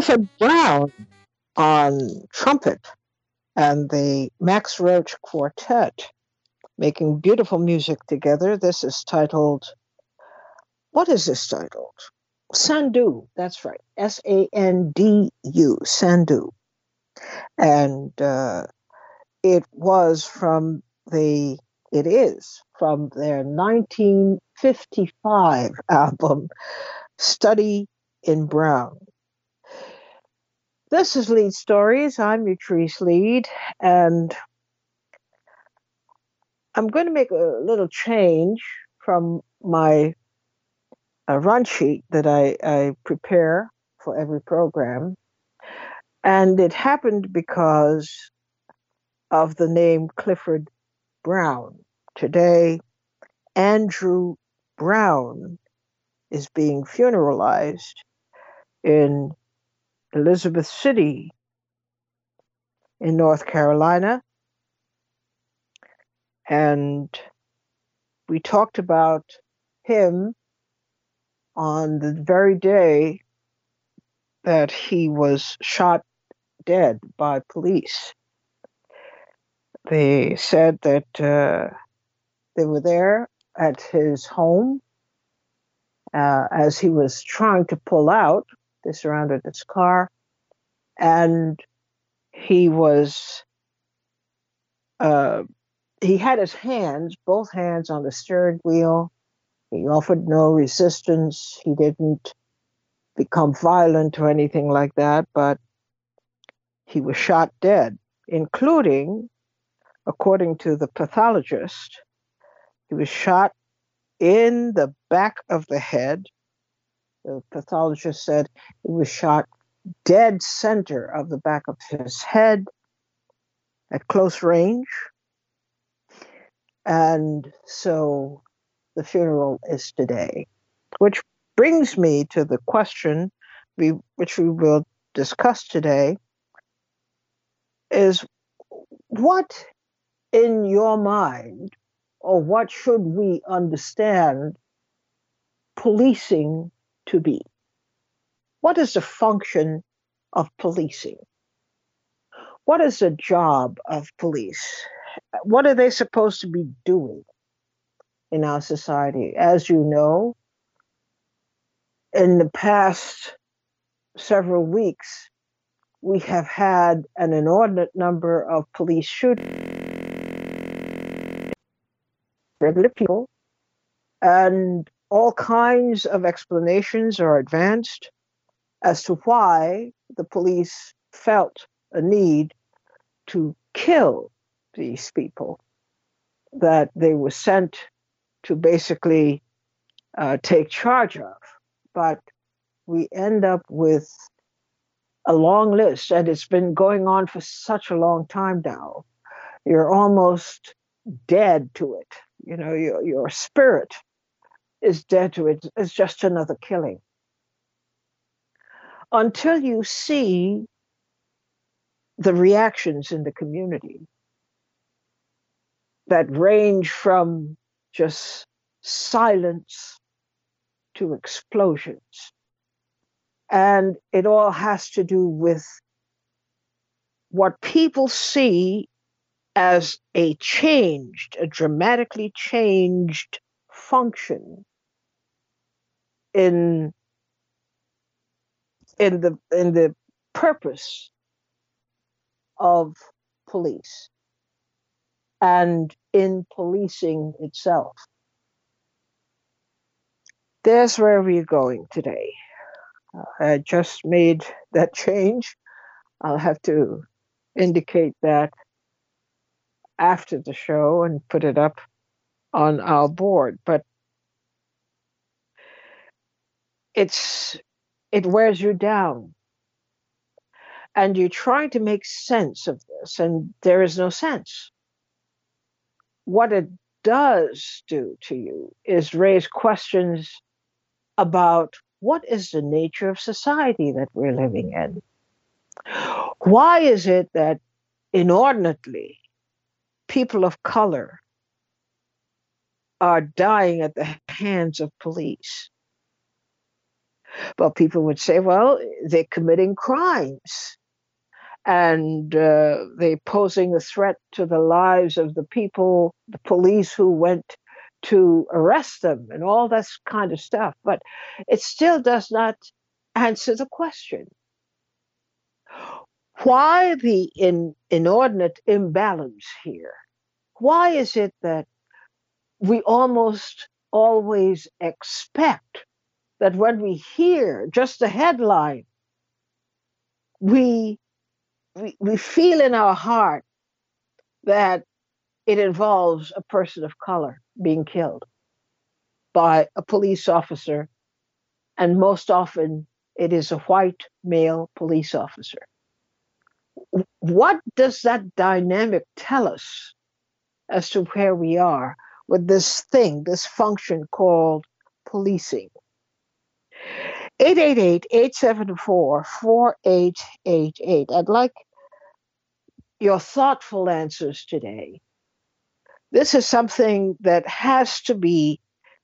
Clifford Brown on trumpet and the Max Roach Quartet making beautiful music together. This is titled, what is this titled? Sandu, that's right. Sandu, Sandu. And it was from the, it is from their 1955 album, Study in Brown. This is Lead Stories. I'm Utrice Lead, and I'm going to make a little change from my run sheet that I prepare for every program. And it happened because of the name Clifford Brown. Today, Andrew Brown is being funeralized in Elizabeth City in North Carolina. And we talked about him on the very day that he was shot dead by police. They said that they were there at his home as he was trying to pull out. They surrounded his car, and he was he had his hands, both hands, on the steering wheel. He offered no resistance. He didn't become violent or anything like that, but he was shot dead, including, according to the pathologist, he was shot in the back of the head. The pathologist said he was shot dead center of the back of his head at close range. And so the funeral is today, which brings me to the question which we will discuss today is, what in your mind, or what should we understand policing to be? What is the function of policing? What is the job of police? What are they supposed to be doing in our society? As you know, in the past several weeks, we have had an inordinate number of police shootings, regular people, and all kinds of explanations are advanced as to why the police felt a need to kill these people that they were sent to basically take charge of. But we end up with a long list, and it's been going on for such a long time now. You're almost dead to it. You know, your spirit is dead to it. It's just another killing. Until you see the reactions in the community that range from just silence to explosions. And it all has to do with what people see as a dramatically changed function in the purpose of police and in policing itself. There's where we're going today. I just made that change. I'll have to indicate that after the show and put it up on our board. But it wears you down. And you're trying to make sense of this, and there is no sense. What it does do to you is raise questions about what is the nature of society that we're living in. Why is it that inordinately people of color are dying at the hands of police? But people would say, well, they're committing crimes and they're posing a threat to the lives of the people, the police who went to arrest them, and all that kind of stuff. But it still does not answer the question. Why the inordinate imbalance here? Why is it that we almost always expect that when we hear just the headline, we, we feel in our heart that it involves a person of color being killed by a police officer, and most often it is a white male police officer. What does that dynamic tell us as to where we are with this thing, this function called policing? 888-874-4888. I'd like your thoughtful answers today. This is something that has to be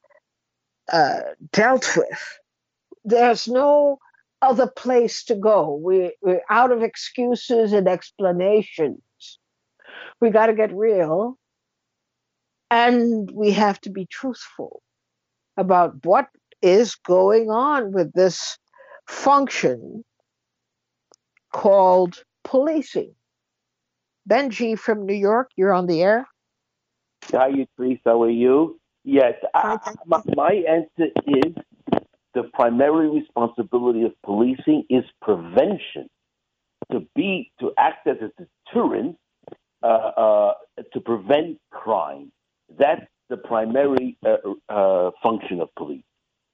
dealt with. There's no other place to go. We're out of excuses and explanations. We got to get real, and we have to be truthful about what is going on with this function called policing. Benji from New York, you're on the air. Hi, Patrice. How are you? Yes, my answer is the primary responsibility of policing is prevention. To act as a deterrent, to prevent crime. That's the primary function of police.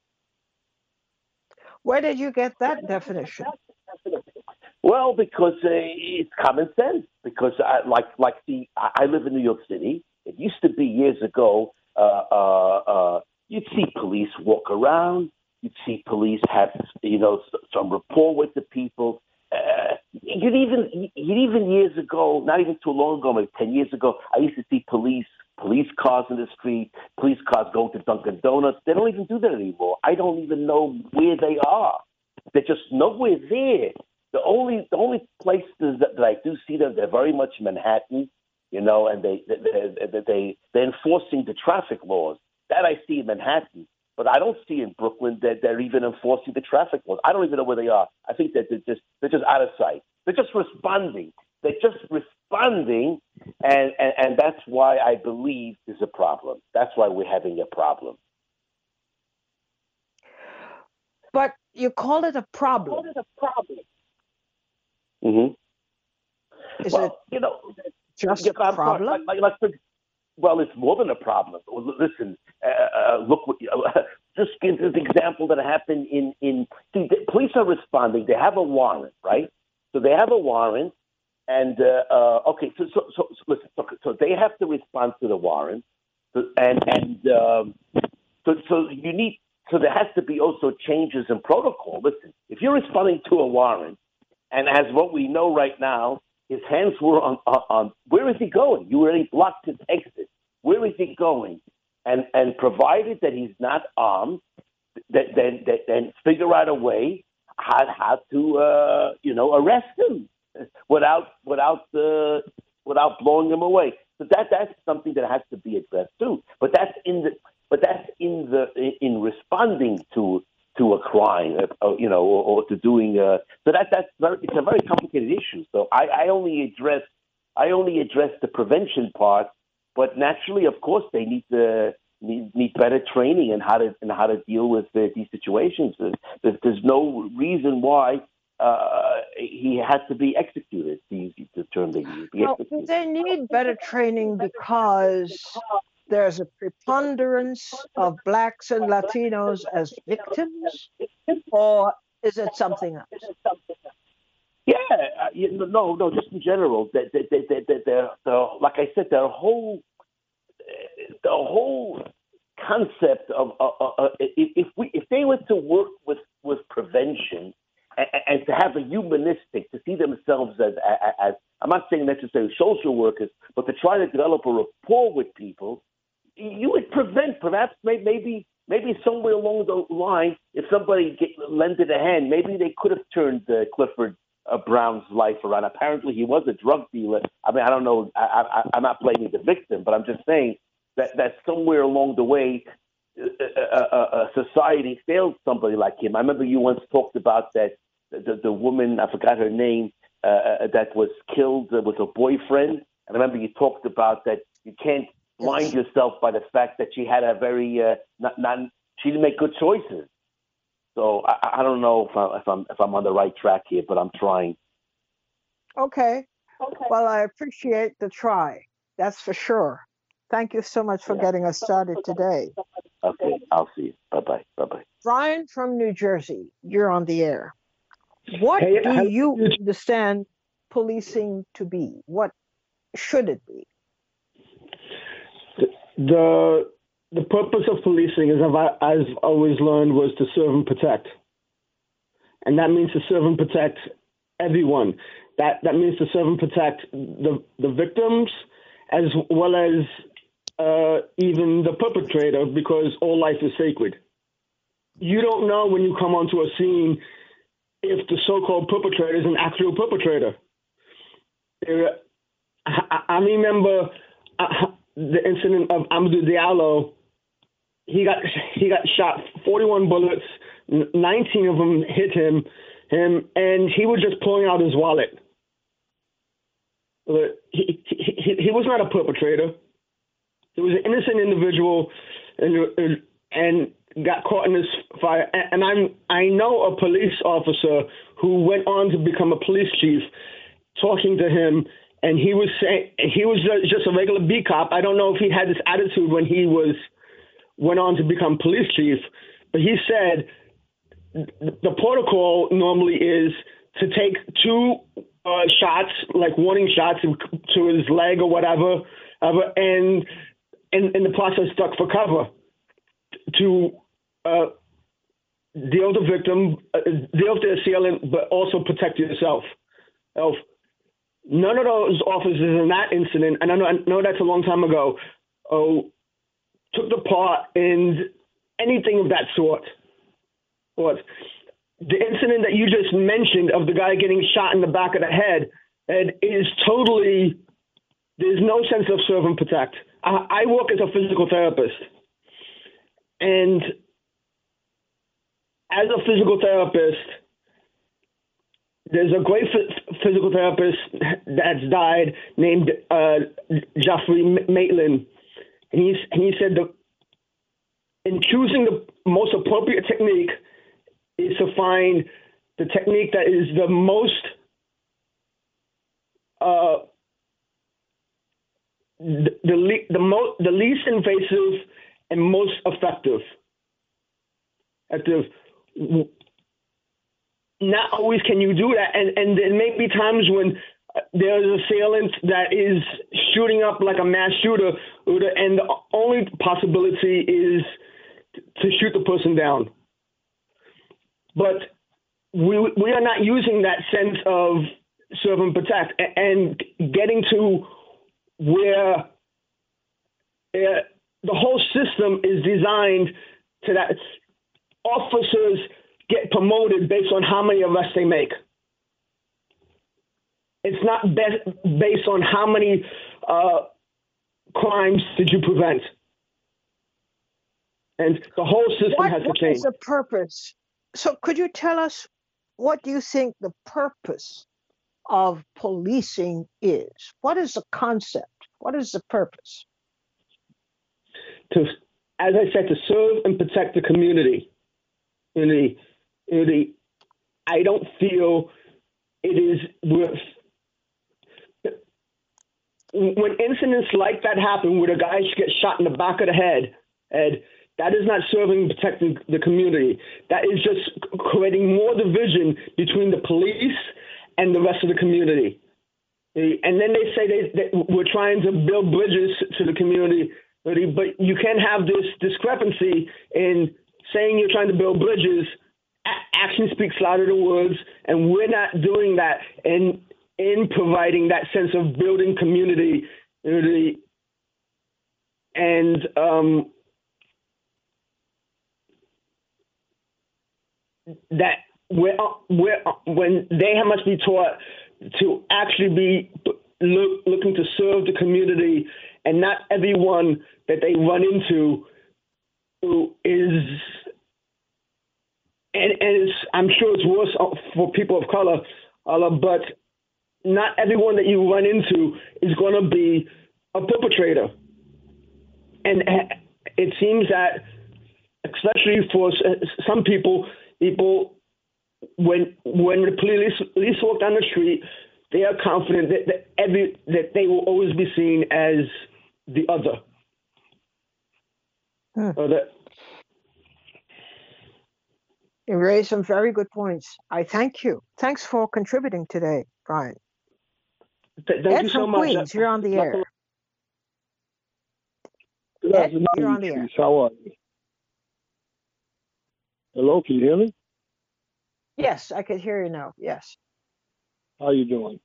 Where did you get that definition? Well, because it's common sense. Because I live in New York City. It used to be years ago. You'd see police walk around. You'd see police have some rapport with the people. You'd even years ago, not even too long ago, maybe 10 years ago, I used to see police cars in the street, police cars going to Dunkin' Donuts. They don't even do that anymore. I don't even know where they are. They're just nowhere there. The only places that I do see them, they're very much Manhattan, and they're enforcing the traffic laws. That I see in Manhattan. But I don't see in Brooklyn that they're even enforcing the traffic laws. I don't even know where they are. I think that they're just out of sight. They're just responding. And that's why I believe there's a problem. That's why we're having a problem. But you call it a problem. Mm-hmm. Is it just a problem? Well, it's more than a problem. Listen, look. Just give this example that happened in. See, the police are responding. They have a warrant, right? So they have a warrant, and okay. So listen. So they have to respond to the warrant, so you need. So there has to be also changes in protocol. Listen, if you're responding to a warrant, and as what we know right now, his hands were on where is he going? You already blocked his exit. Where is he going? And provided that he's not armed, then figure out a way how to arrest him without blowing him away. So that's something that has to be addressed too. But that's in responding to a crime, or to doing. So it's a very complicated issue. So I only address the prevention part, but naturally, of course, they need better training in how to deal with these situations. There's no reason why he has to be executed. The term they use. They need better training because there's a preponderance of Blacks and Latinos as victims, or is it something else? Yeah, no, just in general. Like I said, the whole concept of if they were to work with prevention and to have a humanistic, to see themselves as I'm not saying necessarily social workers, but to try to develop a rapport with people, you would prevent perhaps maybe maybe somewhere along the line, if somebody lended a hand, maybe they could have turned Clifford Brown's life around. Apparently, he was a drug dealer. I mean, I don't know. I'm not blaming the victim, but I'm just saying that somewhere along the way, society failed somebody like him. I remember you once talked about that the woman, I forgot her name, that was killed with her boyfriend. And I remember you talked about that you can't blind yourself by the fact that she had a very she didn't make good choices. So I don't know if I'm on the right track here, but I'm trying. Okay. Well, I appreciate the try. That's for sure. Thank you so much for getting us started today. Okay, I'll see you. Bye-bye. Bye-bye. Brian from New Jersey, you're on the air. What do you understand policing to be? What should it be? The purpose of policing, as I've always learned, was to serve and protect. And that means to serve and protect everyone. That means to serve and protect the victims as well as even the perpetrator, because all life is sacred. You don't know when you come onto a scene if the so-called perpetrator is an actual perpetrator. I remember the incident of Amadou Diallo. He got shot 41 bullets, 19 of them hit him, and he was just pulling out his wallet. He was not a perpetrator. He was an innocent individual, and got caught in this fire. And I know a police officer who went on to become a police chief. Talking to him, and he was saying he was just a regular B cop. I don't know if he had this attitude when he went on to become police chief, but he said the protocol normally is to take 2 shots, like warning shots, to his leg or whatever, and in the process duck for cover to deal with the victim, deal with the assailant, but also protect yourself. None of those officers in that incident, and I know that's a long time ago, took the part in anything of that sort. But the incident that you just mentioned of the guy getting shot in the back of the head is totally, there's no sense of serve and protect. I work as a physical therapist. And as a physical therapist, there's a great physical therapist that's died named Jeffrey Maitland. And he said that in choosing the most appropriate technique is to find the technique that is the most the least invasive and most effective. Not always can you do that, and there may be times when there's an assailant that is shooting up like a mass shooter, and the only possibility is to shoot the person down. But we are not using that sense of serve and protect and getting to where the whole system is designed to that officers get promoted based on how many arrests they make. It's not based on how many crimes did you prevent. And the whole system has to change. What is the purpose? So could you tell us, what do you think the purpose of policing is? What is the concept? What is the purpose? As I said, to serve and protect the community. I don't feel it is worth. When incidents like that happen, where a guy gets shot in the back of the head, and that is not serving and protecting the community. That is just creating more division between the police and the rest of the community. And then they say that we're trying to build bridges to the community, but you can't have this discrepancy in saying you're trying to build bridges. Action speaks louder than words, and we're not doing that in providing that sense of building community. And that when they must be taught to actually be looking to serve the community, and not everyone that they run into is, and it's, I'm sure it's worse for people of color, but not everyone that you run into is going to be a perpetrator. And it seems that, especially for some people, when the police walk down the street, they are confident that they will always be seen as the other. You raised some very good points. I thank you. Thanks for contributing today, Brian. Thank Ed you from so much. Queens, you're on the air. Good Ed, afternoon, you're on the air. How are you? Hello, can you hear me? Yes, I can hear you now. Yes. How you doing?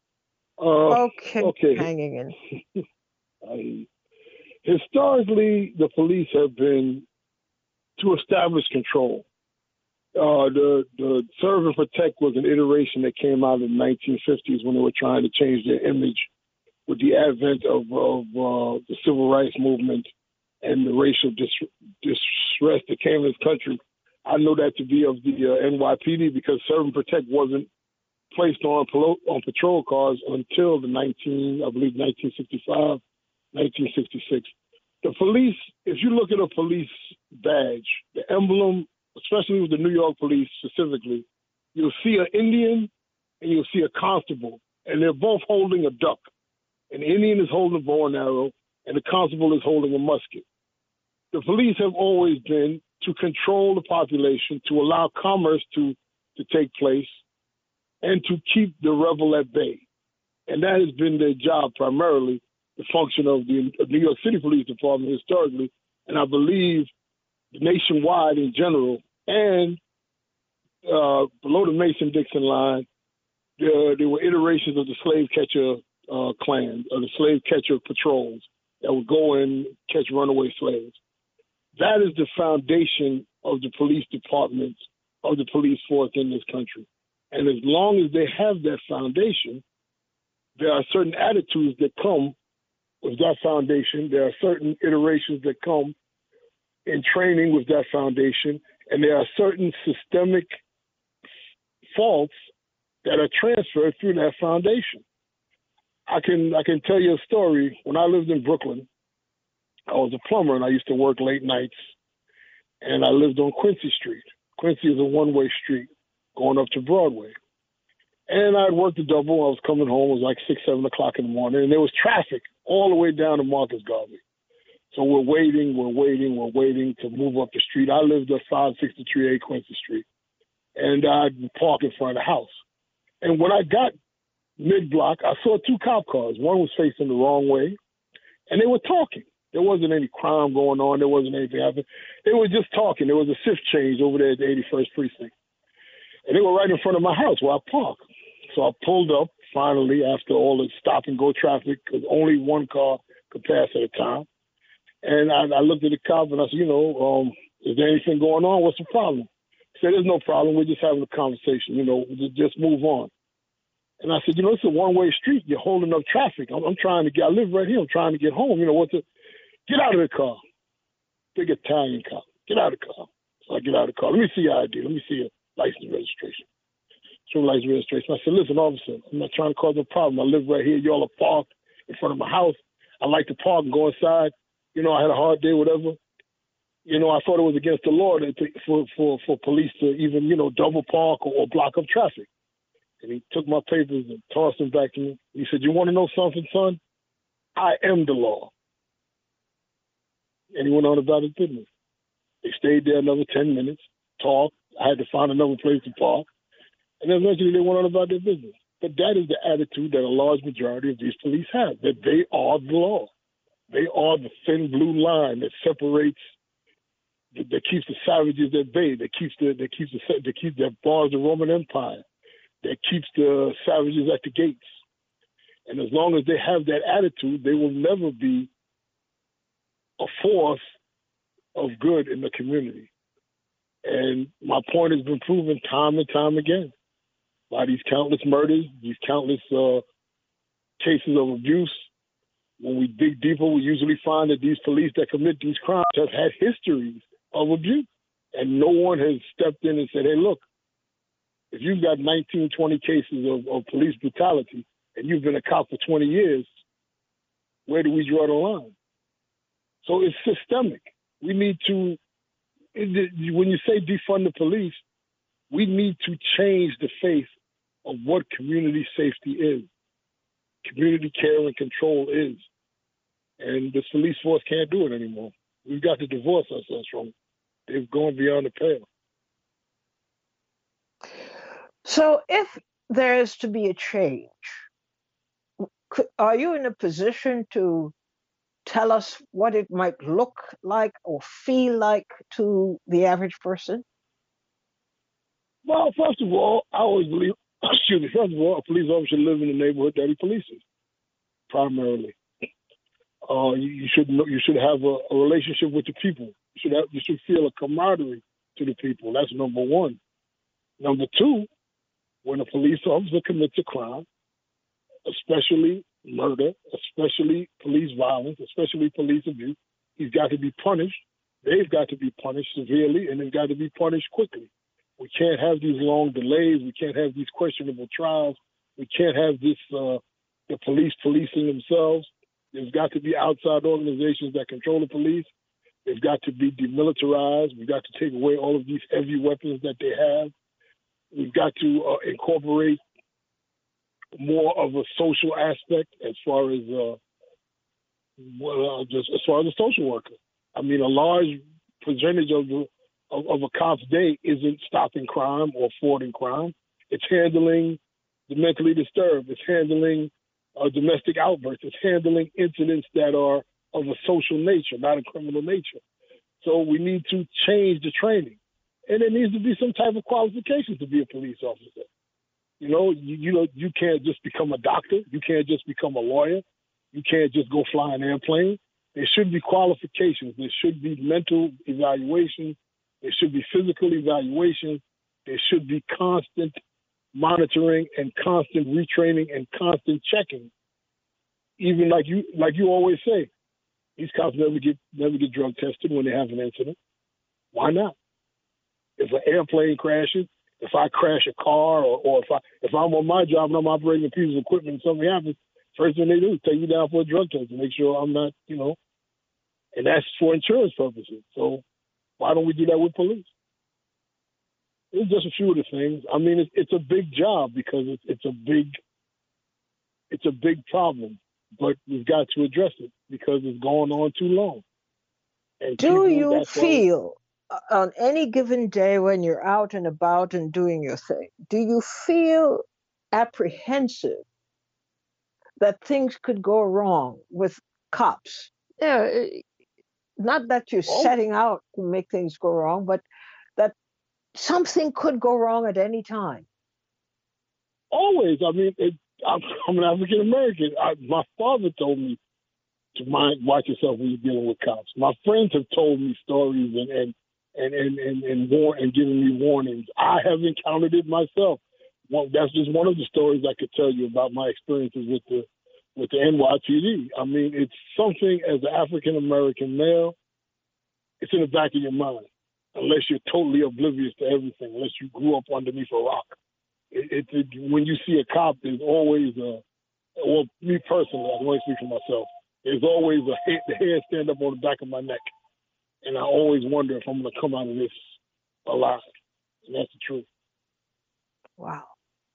Okay. Hanging in. Historically, the police have been to establish control. The Serve and Protect was an iteration that came out in the 1950s when they were trying to change their image with the advent of the civil rights movement and the racial distress that came in this country. I know that to be of the NYPD because Serve and Protect wasn't placed on patrol cars until the 1965, 1966. The police, if you look at a police badge, the emblem, especially with the New York police specifically, you'll see an Indian and you'll see a constable, and they're both holding a duck. An Indian is holding a bow and arrow, and the constable is holding a musket. The police have always been to control the population, to allow commerce to take place, and to keep the rebel at bay. And that has been their job primarily, the function of the New York City Police Department historically, and I believe nationwide in general, and below the Mason-Dixon line, there were iterations of the slave catcher clan, or the slave catcher patrols that would go and catch runaway slaves. That is the foundation of the police department, of the police force in this country. And as long as they have that foundation, there are certain attitudes that come with that foundation. There are certain iterations that come in training with that foundation. And there are certain systemic faults that are transferred through that foundation. I can tell you a story. When I lived in Brooklyn, I was a plumber and I used to work late nights. And I lived on Quincy Street. Quincy is a one-way street going up to Broadway. And I'd worked a double. I was coming home. It was like 6, 7 o'clock in the morning. And there was traffic all the way down to Marcus Garvey. So we're waiting to move up the street. I lived at 563A Quincy Street. And I'd park in front of the house. And when I got mid-block, I saw 2 cop cars. One was facing the wrong way. And they were talking. There wasn't any crime going on. There wasn't anything happening. They were just talking. There was a shift change over there at the 81st Precinct. And they were right in front of my house where I parked. So I pulled up finally after all the stop and go traffic because only one car could pass at a time. And I looked at the cop and I said, is there anything going on? What's the problem? He said, there's no problem. We're just having a conversation. Just move on. And I said, it's a one-way street. You're holding up traffic. I'm trying to get, I live right here. I'm trying to get home. Get out of the car. Big Italian cop. Get out of the car. So I get out of the car. Let me see your ID. Let me see your license registration. Show license registration. I said, listen, officer, I'm not trying to cause a problem. I live right here. Y'all are parked in front of my house. I like to park and go inside. I had a hard day, whatever. I thought it was against the law for police to even, double park or block up traffic. And he took my papers and tossed them back to me. He said, you want to know something, son? I am the law. And he went on about his business. They stayed there another 10 minutes, talked. I had to find another place to park. And then eventually they went on about their business. But that is the attitude that a large majority of these police have, that they are the law. They are the thin blue line that separates, that keeps the savages at bay, that bars the Roman Empire, that keeps the savages at the gates. And as long as they have that attitude, they will never be a force of good in the community. And my point has been proven time and time again by these countless murders, these countless cases of abuse. When we dig deeper, we usually find that these police that commit these crimes have had histories of abuse. And no one has stepped in and said, hey, look, if you've got 19, 20 cases of police brutality and you've been a cop for 20 years, where do we draw the line? So it's systemic. We need to, when you say defund the police, we need to change the face of what community safety is, community care and control is. And this police force can't do it anymore. We've got to divorce ourselves from it. They've gone beyond the pale. So if there is to be a change, are you in a position to tell us what it might look like or feel like to the average person? Well, first of all, I always believe, first of all, a police officer should live in the neighborhood that he polices, primarily. You should have a relationship with the people. You should feel a camaraderie to the people. That's number one. Number two, when a police officer commits a crime, especially murder, especially police violence, especially police abuse, he's got to be punished. They've got to be punished severely, and they've got to be punished quickly. We can't have these long delays. We can't have these questionable trials. We can't have this the police policing themselves. There's got to be outside organizations that control the police. They've got to be demilitarized. We've got to take away all of these heavy weapons that they have. We've got to incorporate more of a social aspect as far as a social worker. I mean, a large percentage of a cop's day isn't stopping crime or thwarting crime. It's handling the mentally disturbed. It's handling domestic outbursts. It's handling incidents that are of a social nature, not a criminal nature. So we need to change the training. And there needs to be some type of qualification to be a police officer. You can't just become a doctor. You can't just become a lawyer. You can't just go fly an airplane. There should be qualifications. There should be mental evaluation. There should be physical evaluation. There should be constant monitoring and constant retraining and constant checking. Even like you always say, these cops never get drug tested when they have an incident. Why not? If an airplane crashes, if I crash a car, or if I'm on my job and I'm operating a piece of equipment and something happens, first thing they do is take you down for a drug test to make sure I'm not, and that's for insurance purposes. So why don't we do that with police? It's just a few of the things. I mean, it's a big job because it's a big problem, but we've got to address it because it's going on too long. And do you feel on any given day when you're out and about and doing your thing, do you feel apprehensive that things could go wrong with cops? Not that you're setting out to make things go wrong, but that something could go wrong at any time. Always. I mean, I'm an African American. My father told me to watch yourself when you're dealing with cops. My friends have told me stories and given me warnings. I have encountered it myself. Well, that's just one of the stories I could tell you about my experiences with the NYPD. I mean, it's something as an African American male, it's in the back of your mind, unless you're totally oblivious to everything, unless you grew up underneath a rock. When you see a cop, there's always me personally, I can only speak for myself, there's always the hair stand up on the back of my neck. And I always wonder if I'm going to come out of this alive. And that's the truth. Wow.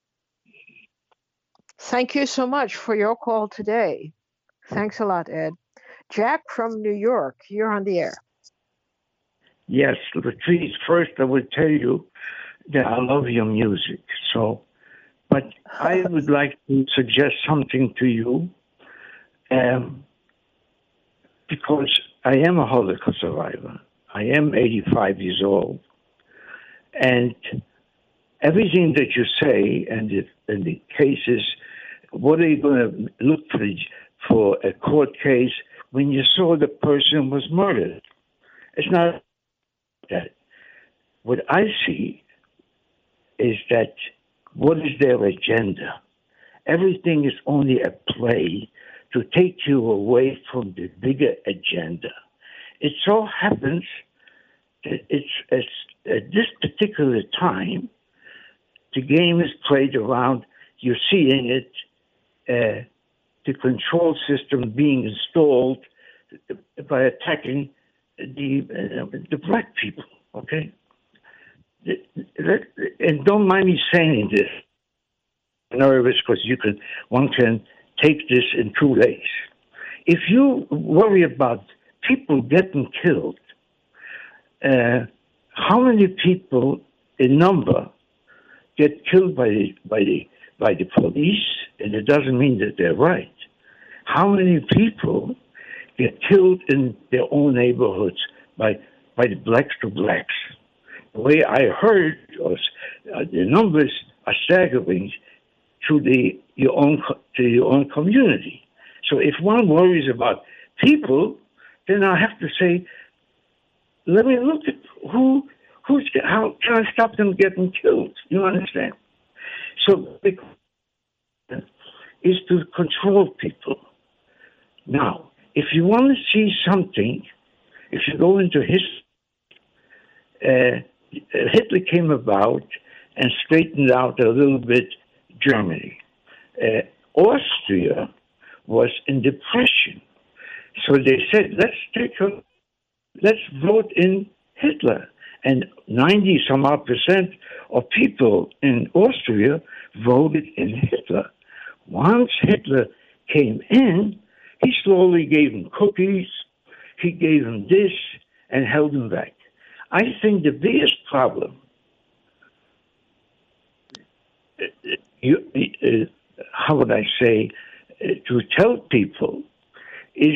Thank you so much for your call today. Thanks a lot, Ed. Jack from New York, you're on the air. Yes, Latrice, first I would tell you that I love your music. But I would like to suggest something to you, because I am a Holocaust survivor. I am 85 years old. And everything that you say and the cases, what are you going to look for a court case when you saw the person was murdered? It's not that. what I see is that what is their agenda? Everything is only a play to take you away from the bigger agenda. It so happens that it's at this particular time, the game is played around. You're seeing it, the control system being installed by attacking the black people. Okay, and don't mind me saying this. I'm nervous because one can take this in two ways. If you worry about people getting killed, how many people in number get killed by the police? And it doesn't mean that they're right. How many people get killed in their own neighborhoods by the blacks to blacks? The way I heard was the numbers are staggering to your own community. So if one worries about people, then I have to say, let me look at how can I stop them getting killed? You understand? So the is to control people. Now, if you want to see something, if you go into history, Hitler came about and straightened out a little bit Germany. Austria was in depression. So they said, let's vote in Hitler. And 90% of people in Austria voted in Hitler. Once Hitler came in, he slowly gave them cookies, he gave them this, and held them back. I think the biggest problem, how would I say, to tell people is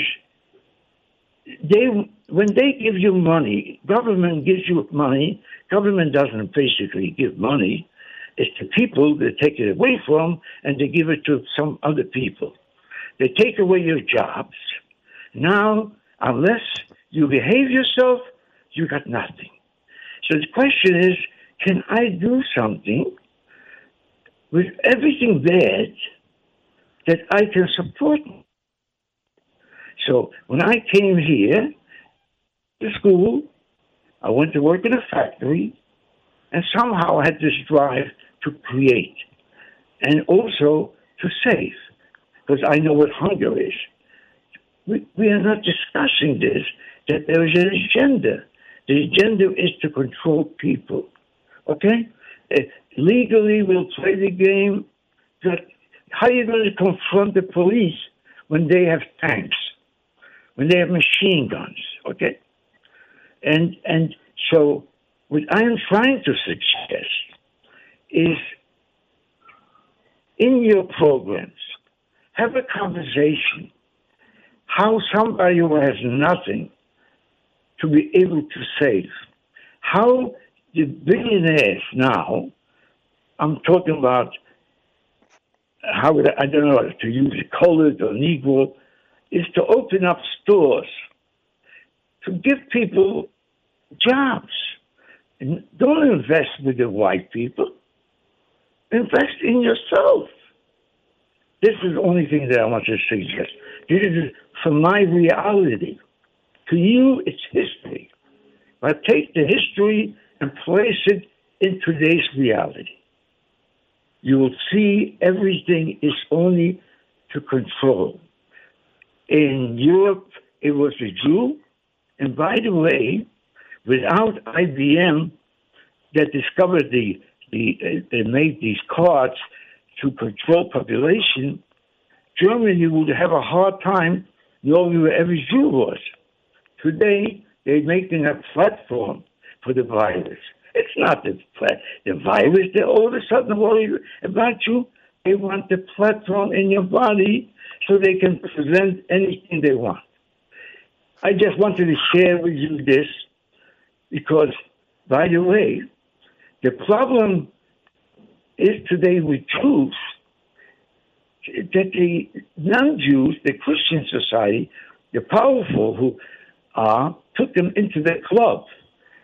when they give you money, government gives you money, government doesn't basically give money, it's the people that take it away from and they give it to some other people. They take away your jobs. Now, unless you behave yourself, you got nothing. So the question is, can I do something with everything bad that I can support? So when I came here to school, I went to work in a factory and somehow I had this drive to create and also to save, because I know what hunger is. We are not discussing this, that there is an agenda. The agenda is to control people, okay? Legally, we'll play the game, but how are you going to confront the police when they have tanks, when they have machine guns, okay? And so what I am trying to suggest is in your programs, have a conversation how somebody who has nothing to be able to save, how the billionaires now, I'm talking about how I don't know to use colored or Negro, is to open up stores to give people jobs. And don't invest with the white people. Invest in yourself. This is the only thing that I want to suggest. This is from my reality. To you, it's history. But take the history and place it in today's reality. You will see everything is only to control. In Europe, it was the Jew. And by the way, without IBM that discovered they made these cards to control population, Germany would have a hard time knowing where every Jew was. Today, they're making a platform for the virus. It's not the virus. They're all of a sudden worried about you. They want the platform in your body so they can present anything they want. I just wanted to share with you this because, by the way, the problem is today with Jews that the non-Jews, the Christian society, the powerful who took them into the club.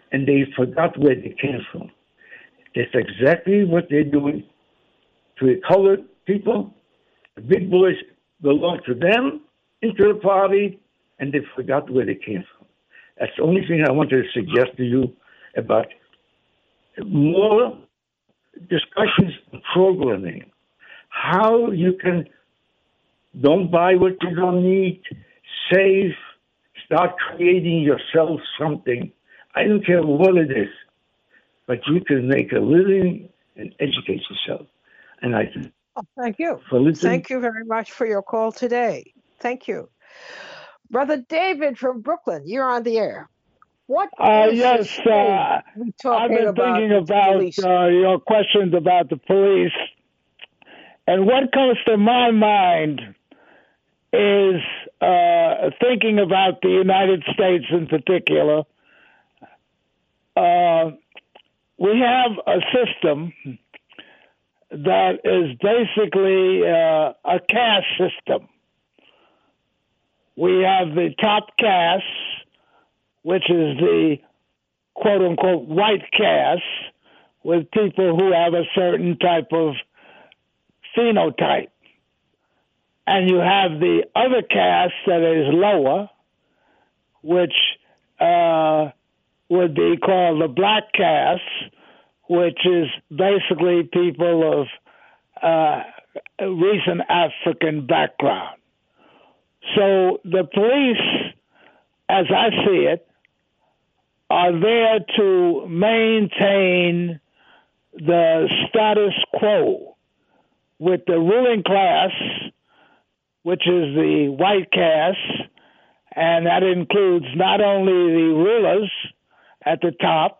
and they forgot where they came from. That's exactly what they're doing to the colored people. The big boys belong to them, into the party, and they forgot where they came from. That's the only thing I wanted to suggest to you about more discussions on programming. How you can don't buy what you don't need, save, start creating yourself something. I don't care what it is, but you can make a living and educate yourself. And I thank you. for listening. Thank you very much for your call today. Thank you. Brother David from Brooklyn, you're on the air. What is yes, I've been thinking about your questions about the police. And what comes to my mind is thinking about the United States in particular. We have a system that is basically a caste system. We have the top caste, which is the quote-unquote white caste, with people who have a certain type of phenotype. And you have the other caste that is lower, which would be called the black caste, which is basically people of recent African background. So the police, as I see it, are there to maintain the status quo with the ruling class, which is the white caste, and that includes not only the rulers at the top,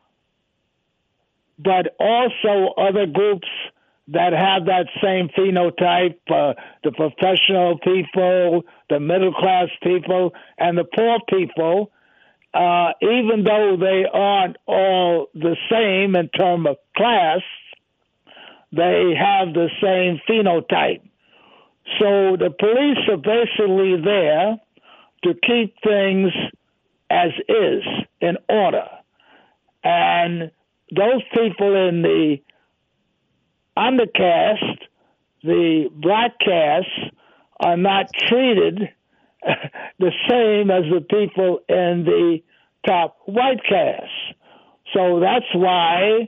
but also other groups that have that same phenotype, the professional people, the middle-class people, and the poor people, even though they aren't all the same in terms of class, they have the same phenotype. So the police are basically there to keep things as is, in order. And those people in the undercaste, the black caste, are not treated the same as the people in the top white caste. So that's why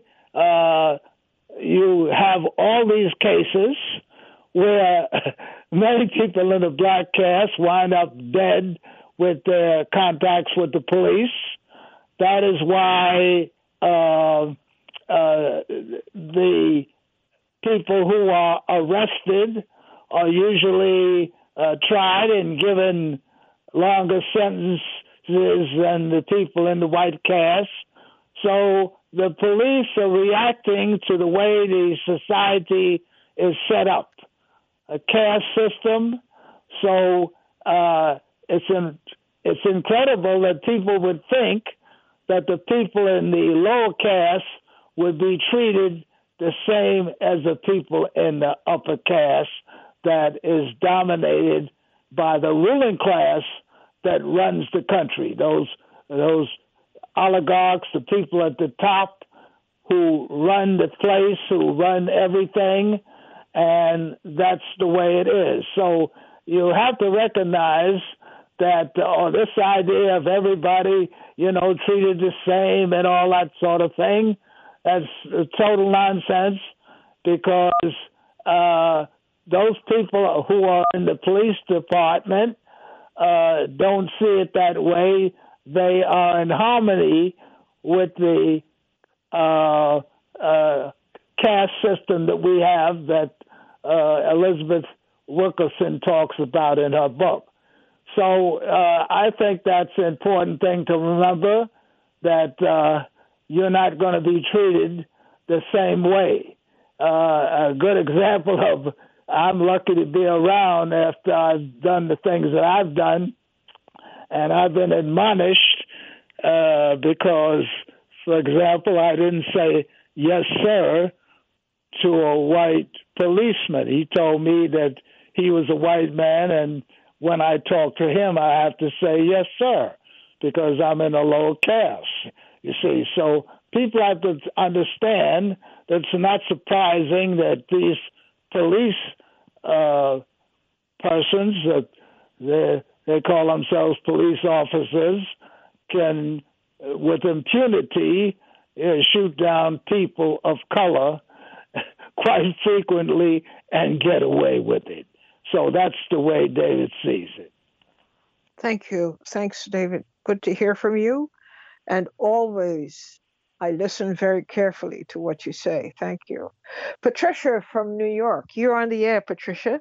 you have all these cases where many people in the black caste wind up dead with their contacts with the police. That is why the people who are arrested are usually tried and given longer sentences than the people in the white caste. So the police are reacting to the way the society is set up, a caste system. So it's incredible that people would think that the people in the lower caste would be treated the same as the people in the upper caste that is dominated by the ruling class that runs the country. Those oligarchs, the people at the top who run the place, who run everything, and that's the way it is. So you have to recognize that this idea of everybody, treated the same and all that sort of thing, that's total nonsense, because those people who are in the police department don't see it that way. They are in harmony with the caste system that we have that Elizabeth Wilkerson talks about in her book. So I think that's an important thing to remember, that you're not going to be treated the same way. A good example of I'm lucky to be around after I've done the things that I've done, and I've been admonished because, for example, I didn't say yes, sir, to a white policeman. He told me that he was a white man, and when I talk to him, I have to say yes, sir, because I'm in a lower caste. You see, so people have to understand that it's not surprising that these police persons, that they call themselves police officers, can, with impunity, shoot down people of color quite frequently and get away with it. So that's the way David sees it. Thank you. Thanks, David. Good to hear from you. And always, I listen very carefully to what you say. Thank you. Patricia from New York. You're on the air, Patricia.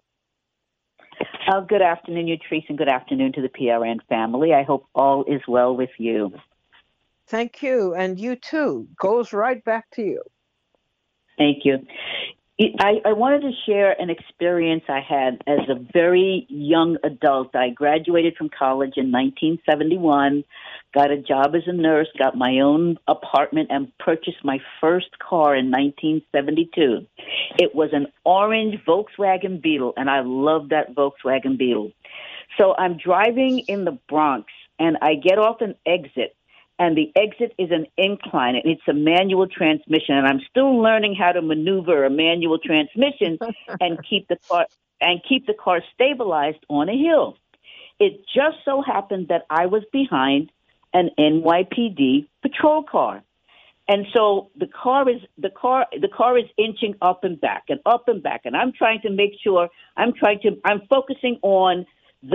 Good afternoon, Utrice, and good afternoon to the PRN family. I hope all is well with you. Thank you. And you too. Goes right back to you. Thank you. I wanted to share an experience I had as a very young adult. I graduated from college in 1971, got a job as a nurse, got my own apartment, and purchased my first car in 1972. It was an orange Volkswagen Beetle, and I loved that Volkswagen Beetle. So I'm driving in the Bronx, and I get off an exit. And the exit is an incline, and it's a manual transmission. And I'm still learning how to maneuver a manual transmission and keep the car stabilized on a hill. It just so happened that I was behind an NYPD patrol car, and so the car is inching up and back, and I'm trying to make sure I'm focusing on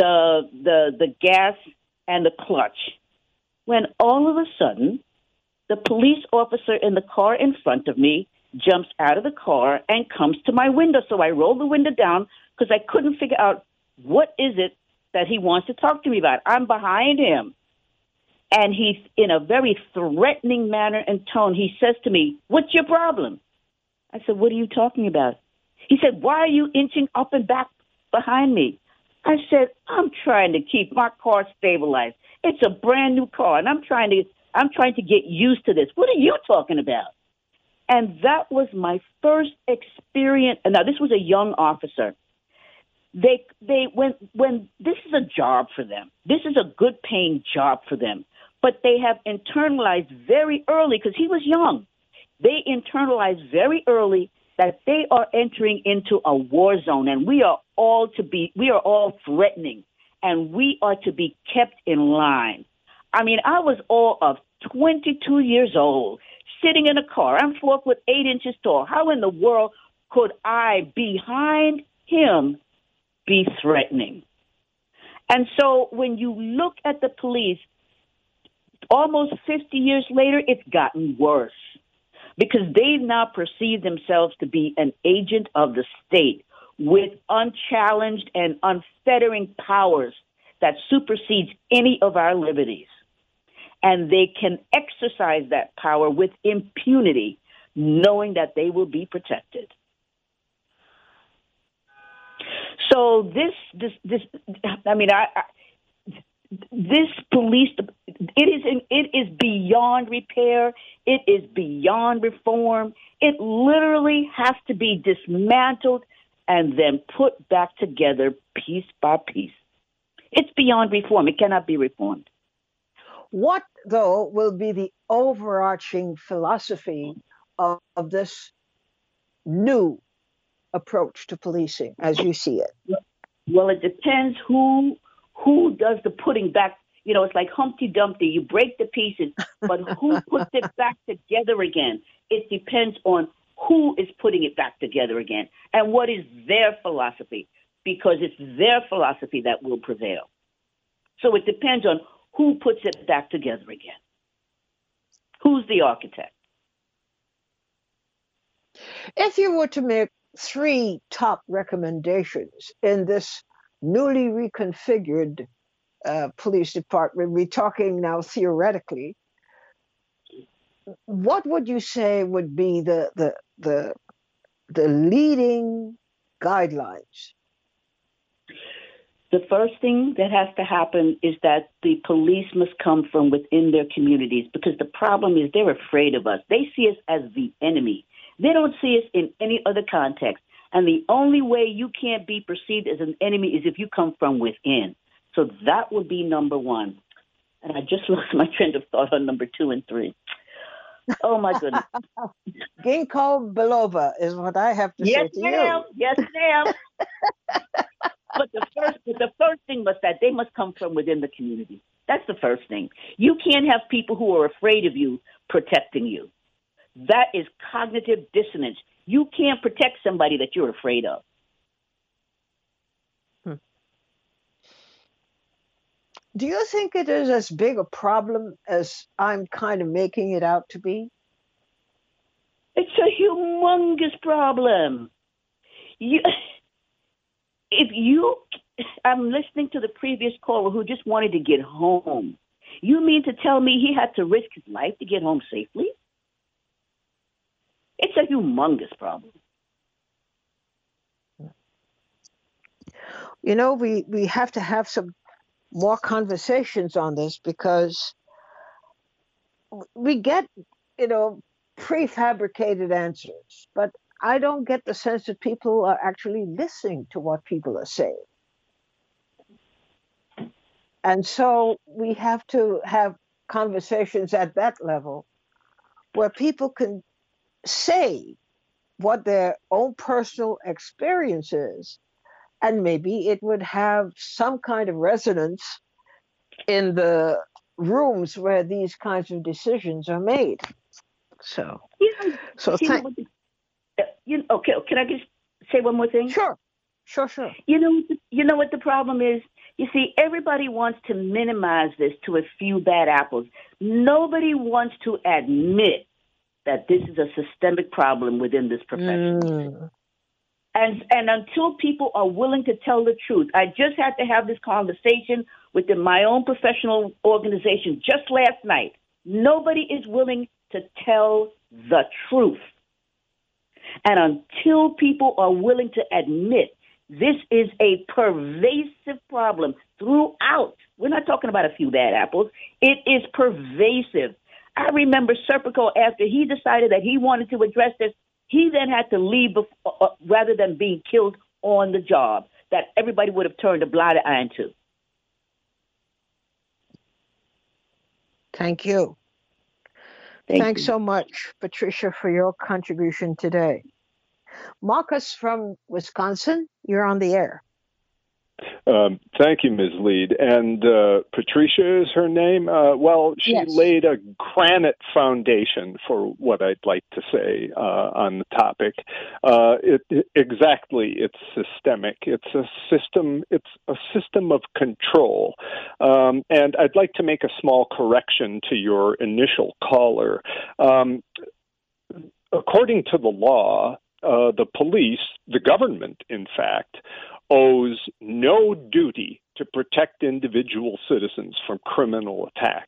the gas and the clutch. When all of a sudden, the police officer in the car in front of me jumps out of the car and comes to my window. So I roll the window down because I couldn't figure out what is it that he wants to talk to me about. I'm behind him. And he's in a very threatening manner and tone. He says to me, "What's your problem?" I said, "What are you talking about?" He said, "Why are you inching up and back behind me?" I said, "I'm trying to keep my car stabilized. It's a brand new car, and I'm trying to get used to this. What are you talking about?" And that was my first experience. Now, this was a young officer. When this is a job for them, this is a good paying job for them, but they have internalized very early, because he was young. They internalized very early that they are entering into a war zone, and we are all threatening, and we are to be kept in line. I mean, I was all of 22 years old, sitting in a car. I'm 4'8" tall. How in the world could I, behind him, be threatening? And so when you look at the police, almost 50 years later, it's gotten worse, because they now perceive themselves to be an agent of the state with unchallenged and unfettering powers that supersedes any of our liberties. And they can exercise that power with impunity, knowing that they will be protected. So this police, it is beyond repair. It is beyond reform. It literally has to be dismantled and then put back together piece by piece. It's beyond reform. It cannot be reformed. What, though, will be the overarching philosophy of this new approach to policing, as you see it? Well, it depends who does the putting back. You know, it's like Humpty Dumpty. You break the pieces, but who puts it back together again? It depends on who is putting it back together again and what is their philosophy, because it's their philosophy that will prevail. So it depends on who puts it back together again. Who's the architect? If you were to make 3 top recommendations in this newly reconfigured police department, we're talking now theoretically, what would you say would be the leading guidelines? The first thing that has to happen is that the police must come from within their communities, because the problem is they're afraid of us. They see us as the enemy. They don't see us in any other context. And the only way you can't be perceived as an enemy is if you come from within. So that would be number one. And I just lost my train of thought on number 2 and 3. Oh my goodness. Ginkgo biloba is what I have to Yes, say to ma'am. you. Yes, ma'am. But the first thing was that they must come from within the community. That's the first thing. You can't have people who are afraid of you protecting you. That is cognitive dissonance. You can't protect somebody that you're afraid of. Do you think it is as big a problem as I'm kind of making it out to be? It's a humongous problem. I'm listening to the previous caller who just wanted to get home. You mean to tell me he had to risk his life to get home safely? It's a humongous problem. You know, we have to have some more conversations on this because we get, prefabricated answers, but I don't get the sense that people are actually listening to what people are saying. And so we have to have conversations at that level where people can say what their own personal experience is, and maybe it would have some kind of resonance in the rooms where these kinds of decisions are made. So, okay. Can I just say one more thing? Sure. You know what the problem is? You see, everybody wants to minimize this to a few bad apples. Nobody wants to admit that this is a systemic problem within this profession. And until people are willing to tell the truth, I just had to have this conversation within my own professional organization just last night. Nobody is willing to tell the truth. And until people are willing to admit this is a pervasive problem throughout, we're not talking about a few bad apples, it is pervasive. I remember Serpico, after he decided that he wanted to address this, he then had to leave rather than being killed on the job that everybody would have turned a blind eye to. Thank you. Thanks so much, Patricia, for your contribution today. Marcus from Wisconsin, you're on the air. Thank you, Ms. Lead. And Patricia is her name. She Yes. laid a granite foundation for what I'd like to say on the topic. It's systemic. It's a system. It's a system of control. And I'd like to make a small correction to your initial caller. According to the law, the police, the government, in fact, owes no duty to protect individual citizens from criminal attack.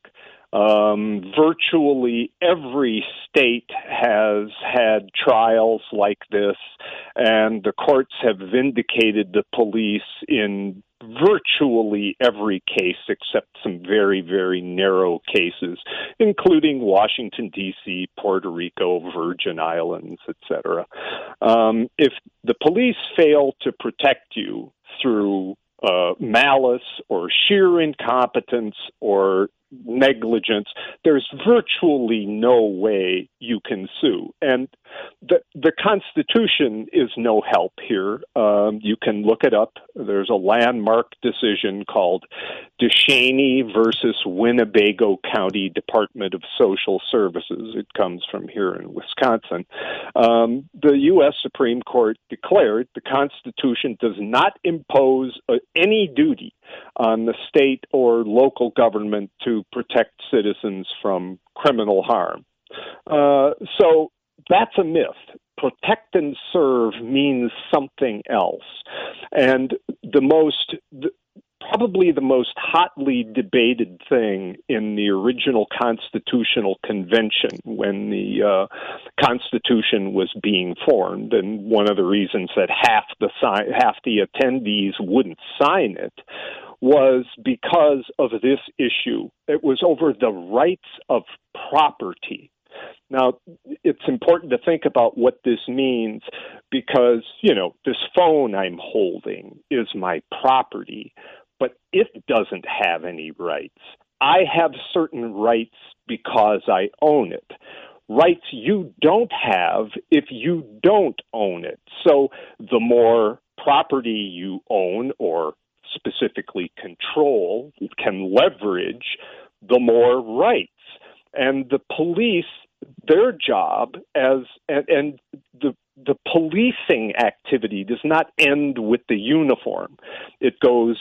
Virtually every state has had trials like this, and the courts have vindicated the police in virtually every case except some very, very narrow cases, including Washington, D.C., Puerto Rico, Virgin Islands, etc. If the police fail to protect you through malice or sheer incompetence or negligence, there's virtually no way you can sue. And the Constitution is no help here. You can look it up. There's a landmark decision called DeShaney versus Winnebago County Department of Social Services. It comes from here in Wisconsin. The U.S. Supreme Court declared the Constitution does not impose any duty on the state or local government to protect citizens from criminal harm. So that's a myth. Protect and serve means something else. And probably the most hotly debated thing in the original Constitutional Convention when the Constitution was being formed, and one of the reasons that half the attendees wouldn't sign it was because of this issue. It was over the rights of property. Now, it's important to think about what this means because, this phone I'm holding is my property, but it doesn't have any rights. I have certain rights because I own it. rights you don't have if you don't own it. So the more property you own or specifically control, can leverage, the more rights. And the police, their job and the policing activity does not end with the uniform. It's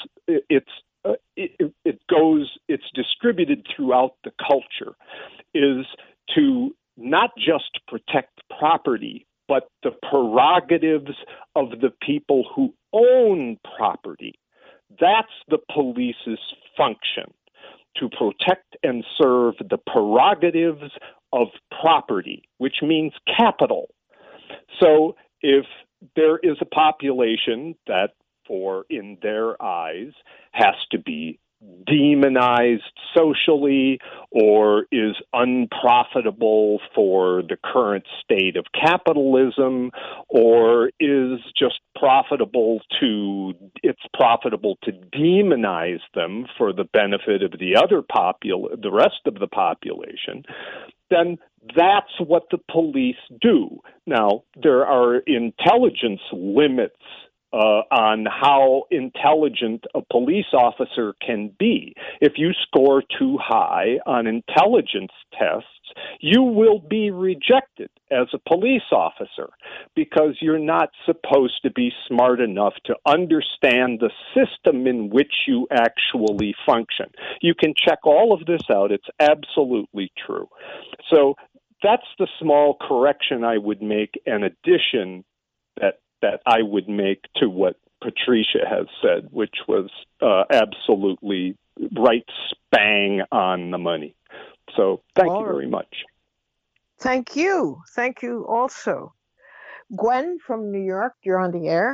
distributed throughout the culture, is to not just protect property, but the prerogatives of the people who own property. That's the police's function, to protect and serve the prerogatives of property, which means capital. So if there is a population that, in their eyes, has to be demonized socially or is unprofitable for the current state of capitalism, or is just profitable to demonize them for the benefit of the rest of the population, then that's what the police do. Now, there are intelligence limits on how intelligent a police officer can be. If you score too high on intelligence tests, you will be rejected as a police officer because you're not supposed to be smart enough to understand the system in which you actually function. You can check all of this out. It's absolutely true. So that's the small correction I would make, an addition that I would make to what Patricia has said, which was absolutely right spang on the money. So thank you very much. Thank you. Thank you also. Gwen from New York, you're on the air.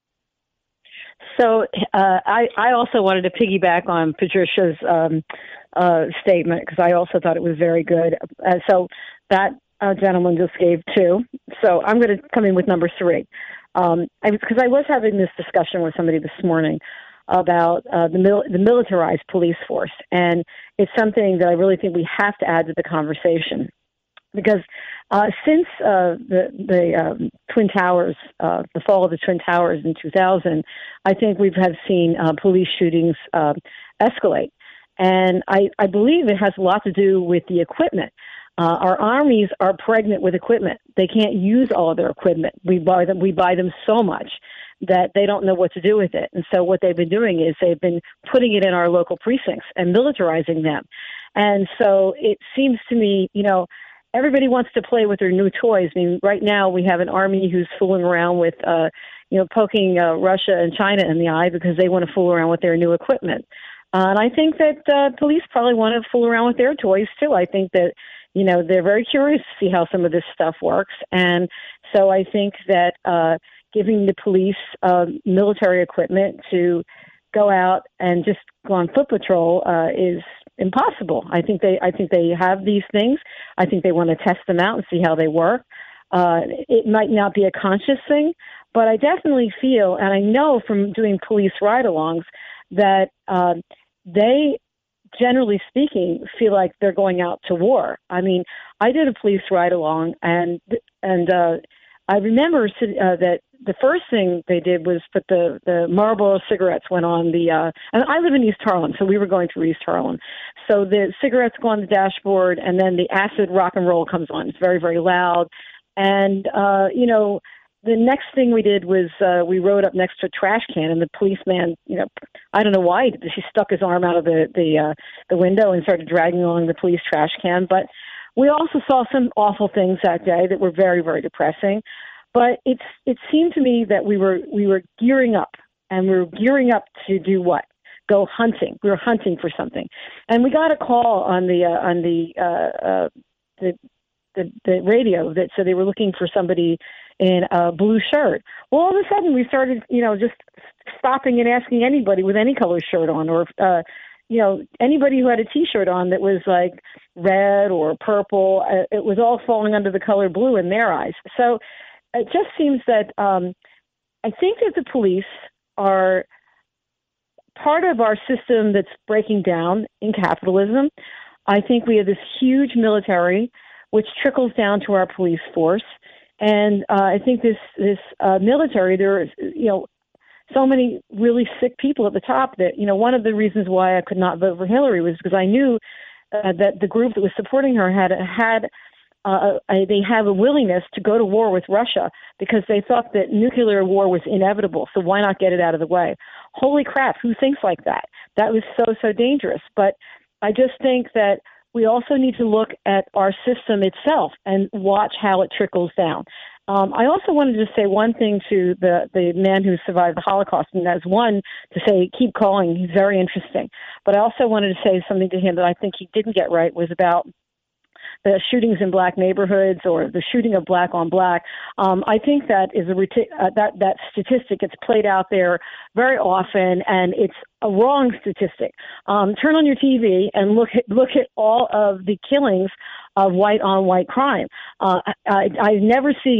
So I also wanted to piggyback on Patricia's statement because I also thought it was very good. So that gentleman just gave 2. So I'm going to come in with number 3. Because I was having this discussion with somebody this morning about the militarized police force, and it's something that I really think we have to add to the conversation. Because since the Twin Towers, the fall of the Twin Towers in 2000, I think we have seen police shootings escalate. And I believe it has a lot to do with the equipment. Our armies are pregnant with equipment. They can't use all of their equipment. We buy them so much that they don't know what to do with it. And so what they've been doing is they've been putting it in our local precincts and militarizing them. And so it seems to me, everybody wants to play with their new toys. I mean, right now we have an army who's fooling around with, poking Russia and China in the eye because they want to fool around with their new equipment. And I think that police probably want to fool around with their toys too. I think that, they're very curious to see how some of this stuff works. And so I think that giving the police military equipment to go out and just go on foot patrol is impossible. I think they have these things. I think they want to test them out and see how they work. It might not be a conscious thing, but I definitely feel, and I know from doing police ride-alongs, that they, generally speaking, feel like they're going out to war. I mean, I did a police ride-along, and I remember that the first thing they did was put the Marlboro cigarettes went on and I live in East Harlem, so we were going through East Harlem. So the cigarettes go on the dashboard, and then the acid rock and roll comes on. It's very, very loud. And, the next thing we did was we rode up next to a trash can, and the policeman, I don't know why, he stuck his arm out of the window and started dragging along the police trash can. But we also saw some awful things that day that were very, very depressing. But it seemed to me that we were gearing up, and we were gearing up to do what? Go hunting. We were hunting for something, and we got a call on the radio that said they were looking for somebody in a blue shirt. Well, all of a sudden we started, just stopping and asking anybody with any color shirt on, or anybody who had a T-shirt on that was like red or purple. It was all falling under the color blue in their eyes. So it just seems that I think that the police are part of our system that's breaking down in capitalism. I think we have this huge military, which trickles down to our police force. And I think this military, there is, so many really sick people at the top that, one of the reasons why I could not vote for Hillary was because I knew that the group that was supporting her they have a willingness to go to war with Russia because they thought that nuclear war was inevitable. So why not get it out of the way? Holy crap, who thinks like that? That was so dangerous. But I just think that we also need to look at our system itself and watch how it trickles down. I also wanted to say one thing to the man who survived the Holocaust, and that's one, to say, keep calling. He's very interesting. But I also wanted to say something to him that I think he didn't get right, was about the shootings in black neighborhoods or the shooting of black on black. I think that is that statistic gets played out there very often, and it's a wrong statistic. Turn on your TV and look at all of the killings of white on white crime. I never see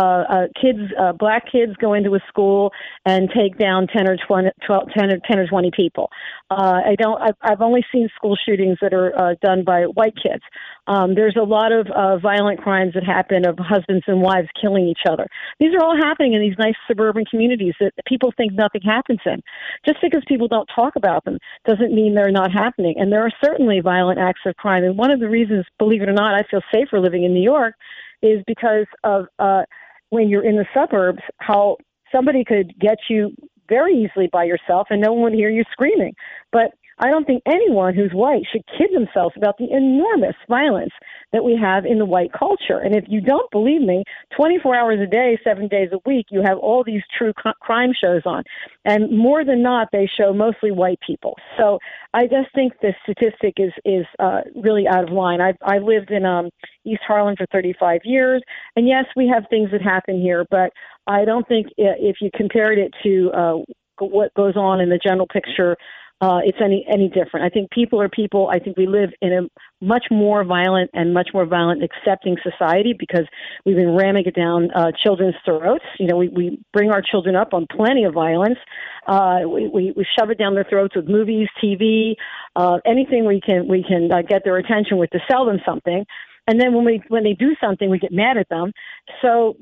black kids go into a school and take down 10 or 20 people. I've only seen school shootings that are done by white kids. There's a lot of violent crimes that happen of husbands and wives killing each other. These are all happening in these nice suburban communities that people think nothing happens in. Just because people don't talk about them doesn't mean they're not happening. And there are certainly violent acts of crime. And one of the reasons, believe it or not, I feel safer living in New York is because of when you're in the suburbs, how somebody could get you very easily by yourself and no one would hear you screaming. But I don't think anyone who's white should kid themselves about the enormous violence that we have in the white culture. And if you don't believe me, 24 hours a day, 7 days a week, you have all these true crime shows on. And more than not, they show mostly white people. So I just think the statistic is really out of line. I lived in East Harlem for 35 years. And yes, we have things that happen here, but I don't think if you compared it to what goes on in the general picture, it's any different. I think people are people. I think we live in a much more violent accepting society because we've been ramming it down children's throats. We bring our children up on plenty of violence. We shove it down their throats with movies, TV, anything we can get their attention with to sell them something. And then when they do something, we get mad at them. So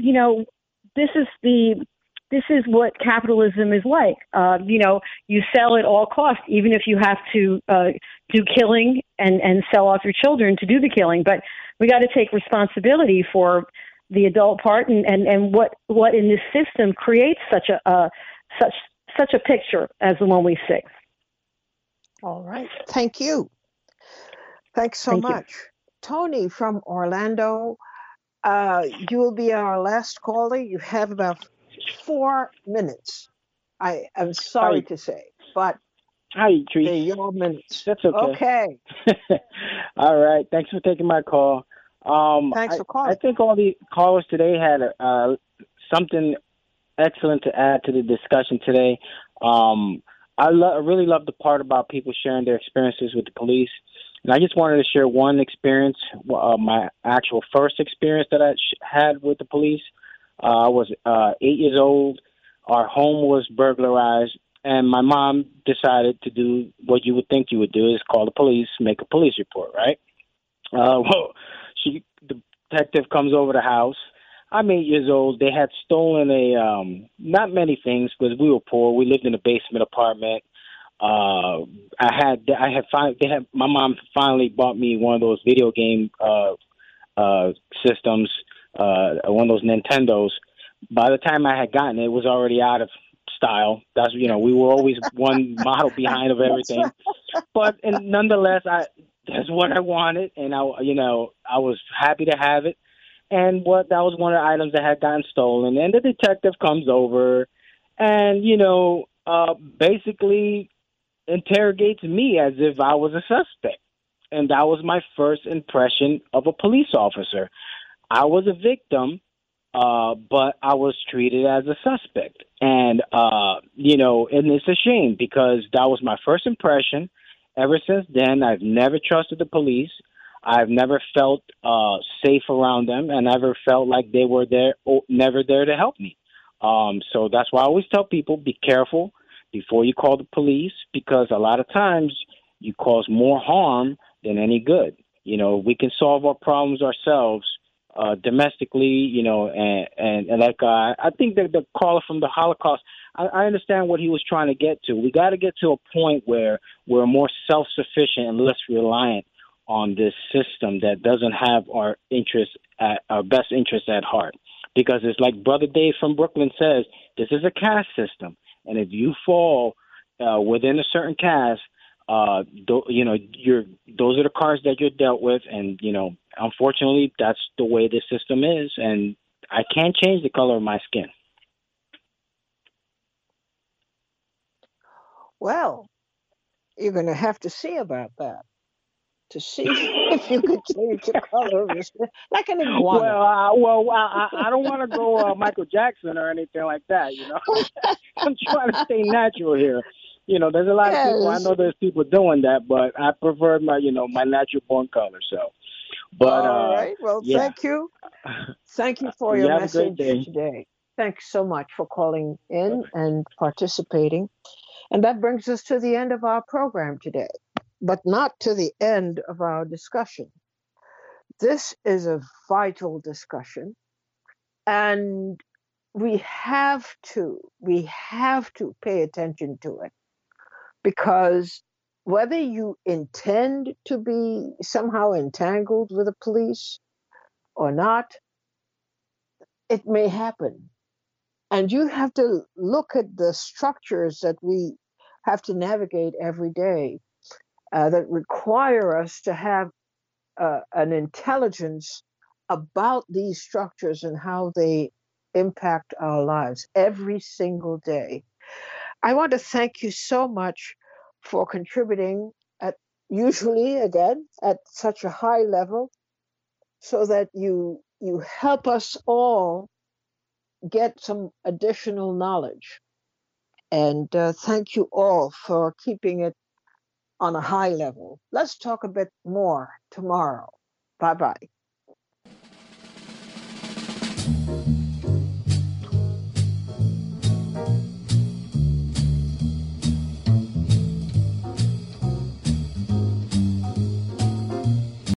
this is what capitalism is like. You sell at all costs, even if you have to do killing and sell off your children to do the killing. But we got to take responsibility for the adult part and what in this system creates such a picture as the one we see. All right. Thank you. Thanks so much. You. Tony from Orlando, you will be our last caller. You have about 4 minutes. I am sorry to say, but hi, Trees. They're your minutes. That's okay. Okay. All right. Thanks for taking my call. Thanks for calling. I think all the callers today had something excellent to add to the discussion today. I really love the part about people sharing their experiences with the police. And I just wanted to share one experience, my actual first experience that I had with the police. I was 8 years old. Our home was burglarized, and my mom decided to do what you would think you would do, is call the police, make a police report, right? The detective comes over the house. I'm 8 years old. They had stolen not many things because we were poor. We lived in a basement apartment. My mom finally bought me one of those video game systems. One of those Nintendos. By the time I had gotten it, it was already out of style. That's we were always one model behind of everything. But nonetheless, that's what I wanted, and I was happy to have it. And that was one of the items that had gotten stolen. And the detective comes over, and basically interrogates me as if I was a suspect. And that was my first impression of a police officer. I was a victim, but I was treated as a suspect. And, and it's a shame because that was my first impression. Ever since then, I've never trusted the police. I've never felt safe around them and never felt like they were never there to help me. So that's why I always tell people, be careful before you call the police because a lot of times you cause more harm than any good. We can solve our problems ourselves domestically, and like I think that the caller from the Holocaust, I understand what he was trying to get to. We got to get to a point where we're more self-sufficient and less reliant on this system that doesn't have our best interests at heart. Because it's like Brother Dave from Brooklyn says, this is a caste system, and if you fall within a certain caste, those are the cards that you're dealt with, and unfortunately, that's the way the system is, and I can't change the color of my skin. Well, you're going to have to see about that to see if you could change the color of your skin, like an iguana. I don't want to go Michael Jackson or anything like that. I'm trying to stay natural here. There's a lot of people. I know there's people doing that, but I prefer my natural born color. So, but all right. Well, yeah. Thank you. Thank you for your message today. Thanks so much for calling in and participating. And that brings us to the end of our program today, but not to the end of our discussion. This is a vital discussion, and we have to pay attention to it, because whether you intend to be somehow entangled with the police or not, it may happen. And you have to look at the structures that we have to navigate every day that require us to have an intelligence about these structures and how they impact our lives every single day. I want to thank you so much for contributing usually again at such a high level, so that you help us all get some additional knowledge. And thank you all for keeping it on a high level. Let's talk a bit more tomorrow. Bye-bye.